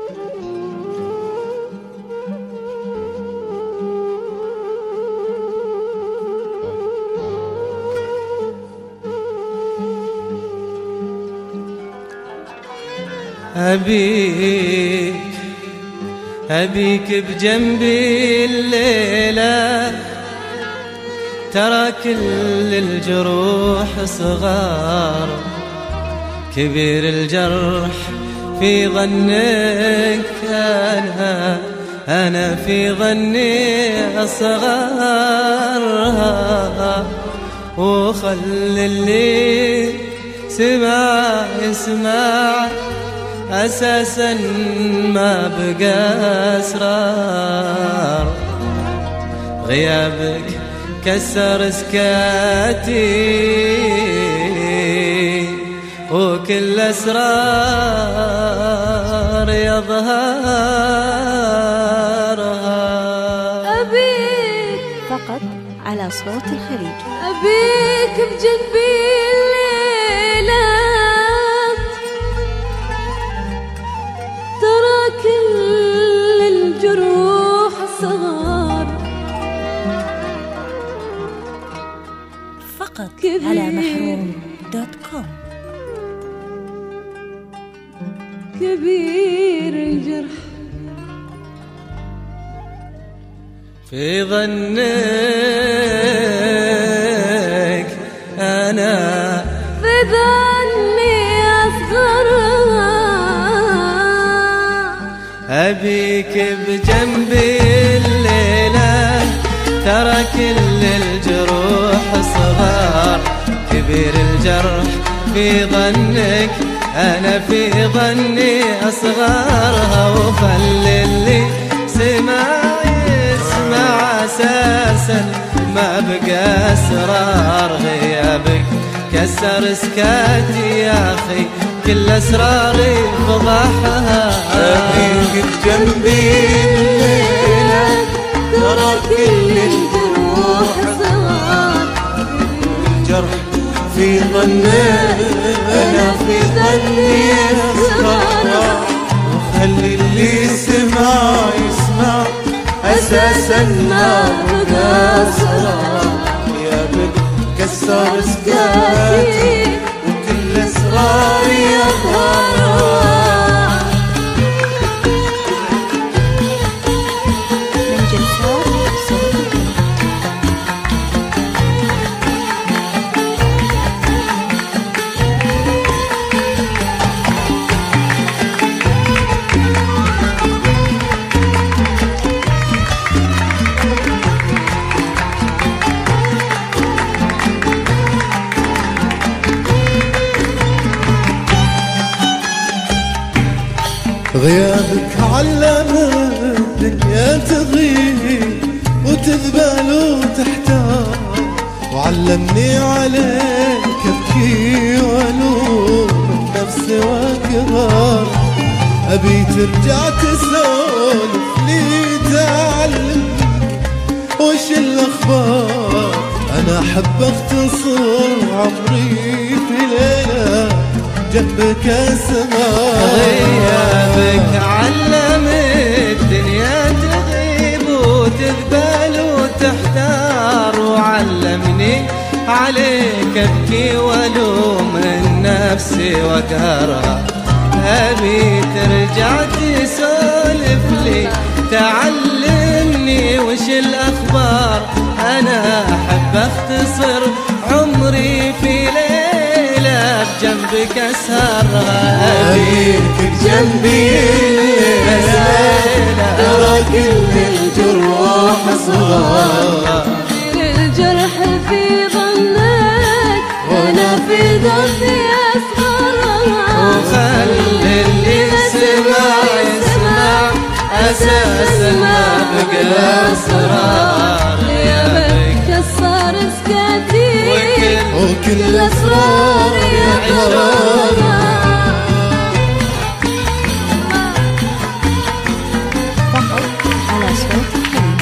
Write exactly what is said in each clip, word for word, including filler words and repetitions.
أبيك أبيك بجنبي الليلة، ترى كل الجروح صغار، كبير الجرح في ظنك أنا، أنا في ظني أصغر، وخل اللي سمع يسمع، أساسا ما بقى أسرار، غيابك كسر سكاتي، وكل أسرار يظهرها. أبيك فقط على صوت الخليج. أبيك بجنبي الليلة، ترى كل الجروح صغار، فقط على محروم دوت كوم. كبير الجرح في ظنك أنا، في ظني أصغر، أبيك بجنبي الليلة، ترى كل الجروح صغار، كبير الجرح في ظنك أنا، في ظني أصغرها، وخل اللي سمع يسمع، أساسا ما بقى أسرار، غيابك كسر سكاتي يا أخي، كل أسراري فضحها. أبيك بجنبي الليلة، ترى كل الجروح صغار، الجرح في ظنك أنا، في ظني أصغر، وخلي اللي سمع يسمع، أساسا ما بقى أسرار، غيابك كسر سكاتي، وكل أسراري يظهرها. من جلسات صوت الخليج. غيابك علم الدنيا تغيب، وتذبل وتحتار، وعلمني عليك ابكي والوم النفس واكرار. ابي ترجع تسولف لي، تعلمك وش الاخبار، انا احب اختصر عمري في ليله جنبك اسمار. غيابك علم الدنيا تغيب، وتذبل وتحتار، وعلمني عليك ابكي والوم النفس واقهرها. ابي ترجع تسولف لي، تعلمني وش الاخبار، انا احب اختصر عمري في ليلة بجنبك اسهرها. أبيك بجنبي الليلة، ترى كل الجروح صغار، الجرح في ظنك أنا، في ظني أصغر، وخلي اللي سمع يسمع، أساسا ما بقى أسرار، غيابك كسر سكاتي، وكل أسرار يظهرها. فقط على صوت الخليج.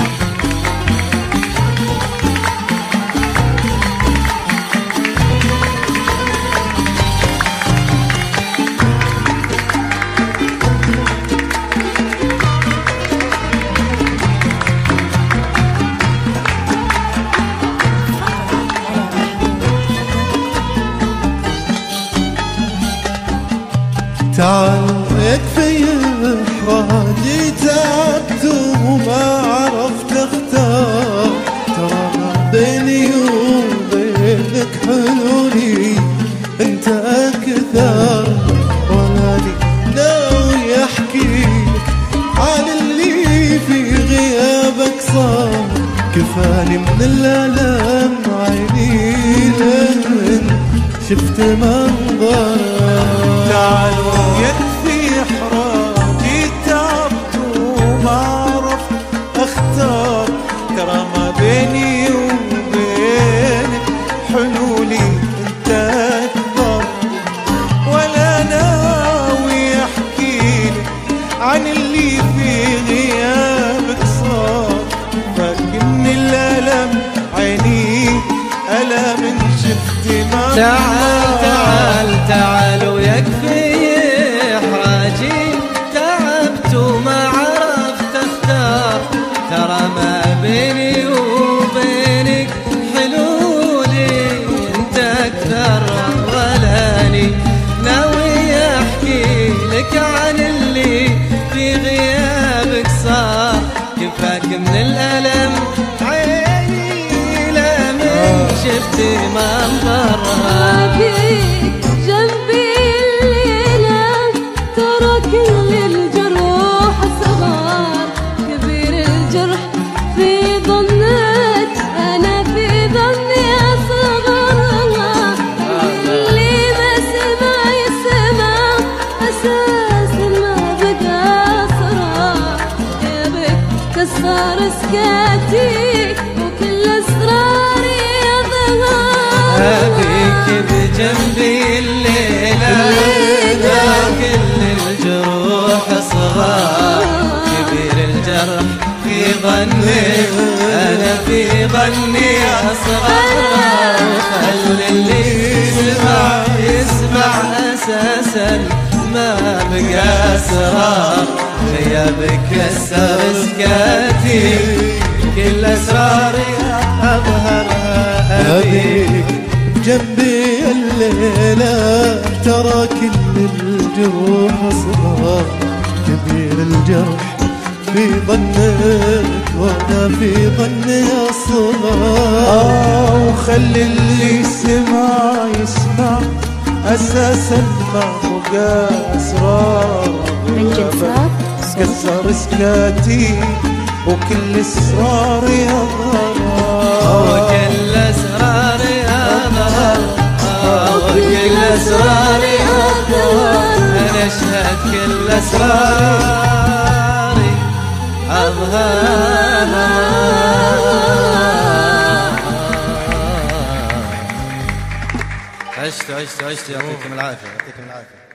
تعال يكفي إحراجي تعبت وما عرفت اختار، ترى ما بيني وبينك حلولي انت أكثر، ولاني ناوي أحكيلك عن اللي في غيابك صار، كفاني من الألم عيني لمن شفت منظر. تعالوا يكفي إحراجي تعبت وما عرفت أختار، ترى ما بيني وبينك حلولي انت أكبر، ولا ناوي أحكيلك عن اللي في غيابك صار، فاكر من الألم عيني ألم شفت ما. تعال تعال تعال ويكفي إحراجي تعبت وما عرفت أختار، ترى ما بيني وبينك حلولي انت أكثر، ولاني ناوي أحكي لك عن اللي في غيابك صار، كفاك من الألم عيني لمن شفت منظرها. فيك جنبي الليلة ترى كل الجروح صغار، كبير الجرح في ظنك أنا في ظني أصغر، اللي ما سمع يسمع أساس ما بقى صراع، يابك كسر سكاتي وكل أسراري يظهر. أبيك بجنبي الليلة كل الجروح صغار، كبير الجرح في ظني أنا في ظني أصغر، وخلي اللي يسمع يسمع أساسا ما بقى أسرار، غيابك كسر سكاتي كل أسراري أظهرها. أبيك جنبي الليلة ترى كل الجروح صغار، كبير الجرح في ظنك وانا في ظني أصغر، آه وخلي اللي يسمع يسمع أساسا ما بقى أسرار، من جلسات كسر سكاتي وكل أسرار يظهر، وكل أسرار أظهر، وكل أسرار أظهر، أنا أشهد كل أسرار أظهر. عشت عشت عشت يعطيكم العافية، يعطيكم العافية.